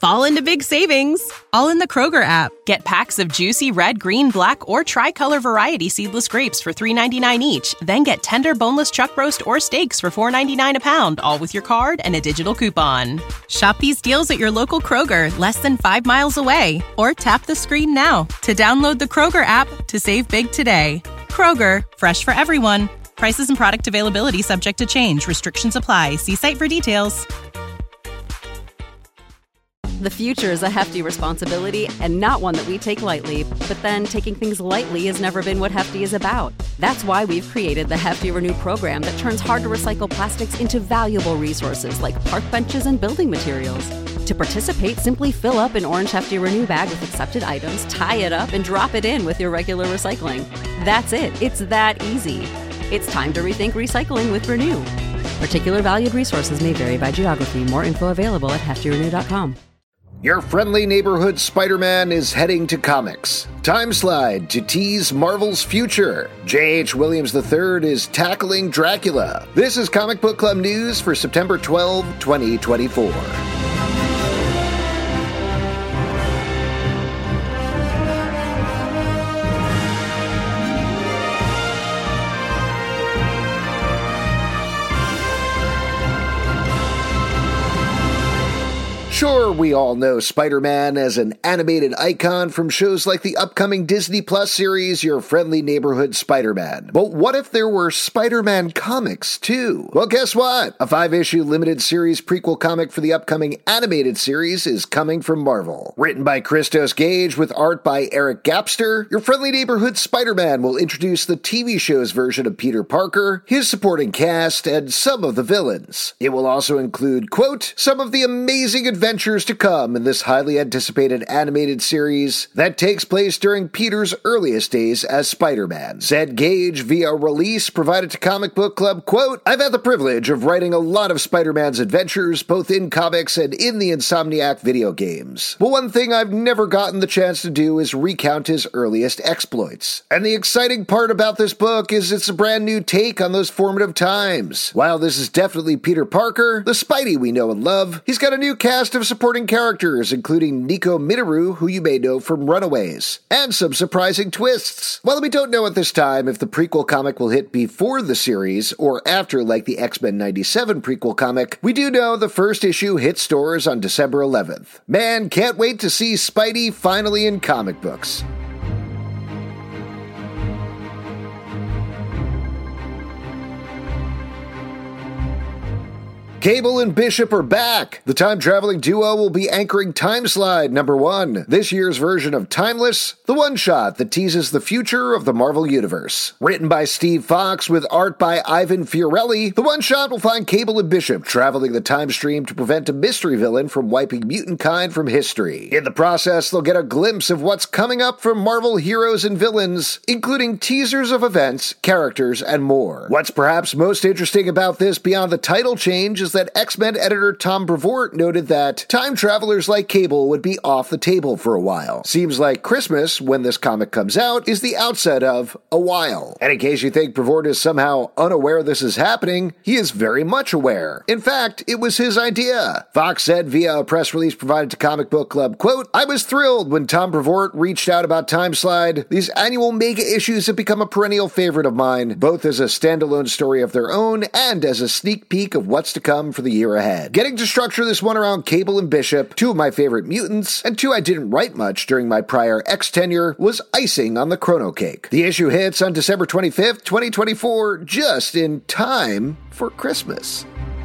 fall into big savings, all in the Kroger app. Get packs of juicy red, green, black, or tricolor variety seedless grapes for $3.99 each. Then get tender boneless chuck roast or steaks for $4.99 a pound, all with your card and a digital coupon. Shop these deals at your local Kroger, less than 5 miles away. Or tap the screen now to download the Kroger app to save big today. Kroger, fresh for everyone. Prices and product availability subject to change. Restrictions apply. See site for details. The future is a hefty responsibility and not one that we take lightly. But then taking things lightly has never been what Hefty is about. That's why we've created the Hefty Renew program that turns hard-to-recycle plastics into valuable resources like park benches and building materials. To participate, simply fill up an orange Hefty Renew bag with accepted items, tie it up, and drop it in with your regular recycling. That's it. It's that easy. It's time to rethink recycling with Renew. Particular valued resources may vary by geography. More info available at heftyrenew.com. Your friendly neighborhood Spider-Man is heading to comics. Time slide to tease Marvel's future. J.H. Williams III is tackling Dracula. This is Comic Book Club news for September 12, 2024. Sure, we all know Spider-Man as an animated icon from shows like the upcoming Disney Plus series, Your Friendly Neighborhood Spider-Man. But what if there were Spider-Man comics, too? Well, guess what? A 5-issue limited series prequel comic for the upcoming animated series is coming from Marvel. Written by Christos Gage with art by Eric Gapster, Your Friendly Neighborhood Spider-Man will introduce the TV show's version of Peter Parker, his supporting cast, and some of the villains. It will also include, quote, some of the amazing adventures to come in this highly anticipated animated series that takes place during Peter's earliest days as Spider-Man. Said Gage via a release provided to Comic Book Club, quote, I've had the privilege of writing a lot of Spider-Man's adventures, both in comics and in the Insomniac video games. But one thing I've never gotten the chance to do is recount his earliest exploits. And the exciting part about this book is it's a brand new take on those formative times. While this is definitely Peter Parker, the Spidey we know and love, he's got a new cast of supporting characters, including Nico Minoru, who you may know from Runaways, and some surprising twists. While we don't know at this time if the prequel comic will hit before the series or after like the X-Men 97 prequel comic, we do know the first issue hit stores on December 11th. Man, can't wait to see Spidey finally in comic books. Cable and Bishop are back. The time-traveling duo will be anchoring Timeslide #1, this year's version of Timeless, the one-shot that teases the future of the Marvel Universe. Written by Steve Fox with art by Ivan Fiorelli, the one-shot will find Cable and Bishop traveling the time stream to prevent a mystery villain from wiping mutant kind from history. In the process, they'll get a glimpse of what's coming up from Marvel heroes and villains, including teasers of events, characters, and more. What's perhaps most interesting about this beyond the title change is that X-Men editor Tom Brevoort noted that time travelers like Cable would be off the table for a while. Seems like Christmas, when this comic comes out, is the outset of a while. And in case you think Brevoort is somehow unaware this is happening, he is very much aware. In fact, it was his idea. Fox said via a press release provided to Comic Book Club, quote, I was thrilled when Tom Brevoort reached out about Timeslide. These annual mega issues have become a perennial favorite of mine, both as a standalone story of their own and as a sneak peek of what's to come for the year ahead. Getting to structure this one around Cable and Bishop, two of my favorite mutants, and two I didn't write much during my prior X tenure, was icing on the chrono cake. The issue hits on December 25th, 2024, just in time for Christmas.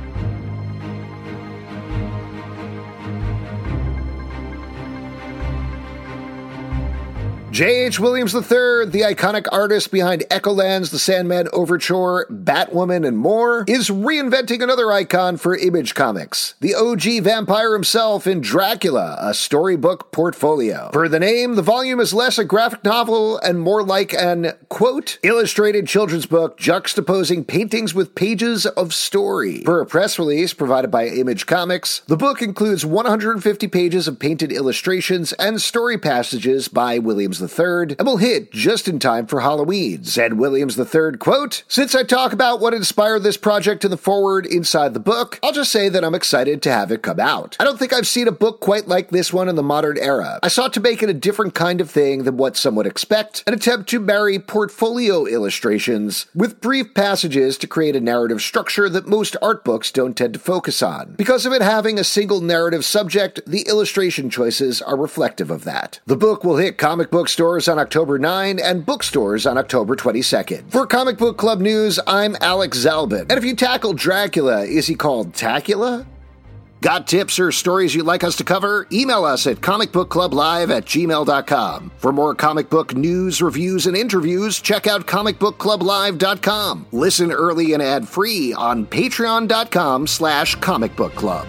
J.H. Williams III, the iconic artist behind Echolands, The Sandman Overture, Batwoman, and more, is reinventing another icon for Image Comics, the OG vampire himself in Dracula, a storybook portfolio. Per the name, the volume is less a graphic novel and more like an, quote, illustrated children's book juxtaposing paintings with pages of story. Per a press release provided by Image Comics, the book includes 150 pages of painted illustrations and story passages by Williams III. III and will hit just in time for Halloween. Said Williams III, quote, "Since I talk about what inspired this project in the foreword inside the book, I'll just say that I'm excited to have it come out. I don't think I've seen a book quite like this one in the modern era. I sought to make it a different kind of thing than what some would expect, an attempt to marry portfolio illustrations with brief passages to create a narrative structure that most art books don't tend to focus on. Because of it having a single narrative subject, the illustration choices are reflective of that." The book will hit comic book stores on October 9 and bookstores on October 22nd. For Comic Book Club News, I'm Alex Zalbin. And if you tackle Dracula, is he called Tacula? Got tips or stories you'd like us to cover? Email us at comicbookclublive@gmail.com. For more comic book news, reviews, and interviews, check out comicbookclublive.com. Listen early and ad-free on patreon.com/comicbookclub.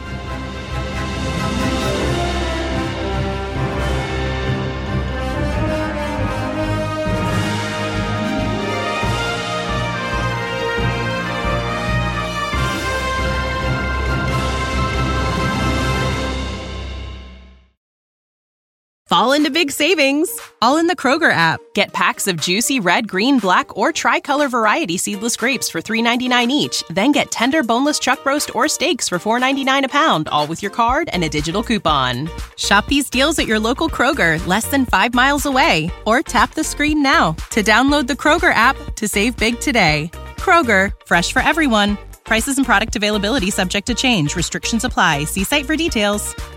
Fall into big savings, all in the Kroger app. Get packs of juicy red, green, black, or tricolor variety seedless grapes for $3.99 each. Then get tender boneless chuck roast or steaks for $4.99 a pound, all with your card and a digital coupon. Shop these deals at your local Kroger, less than 5 miles away. Or tap the screen now to download the Kroger app to save big today. Kroger, fresh for everyone. Prices and product availability subject to change. Restrictions apply. See site for details.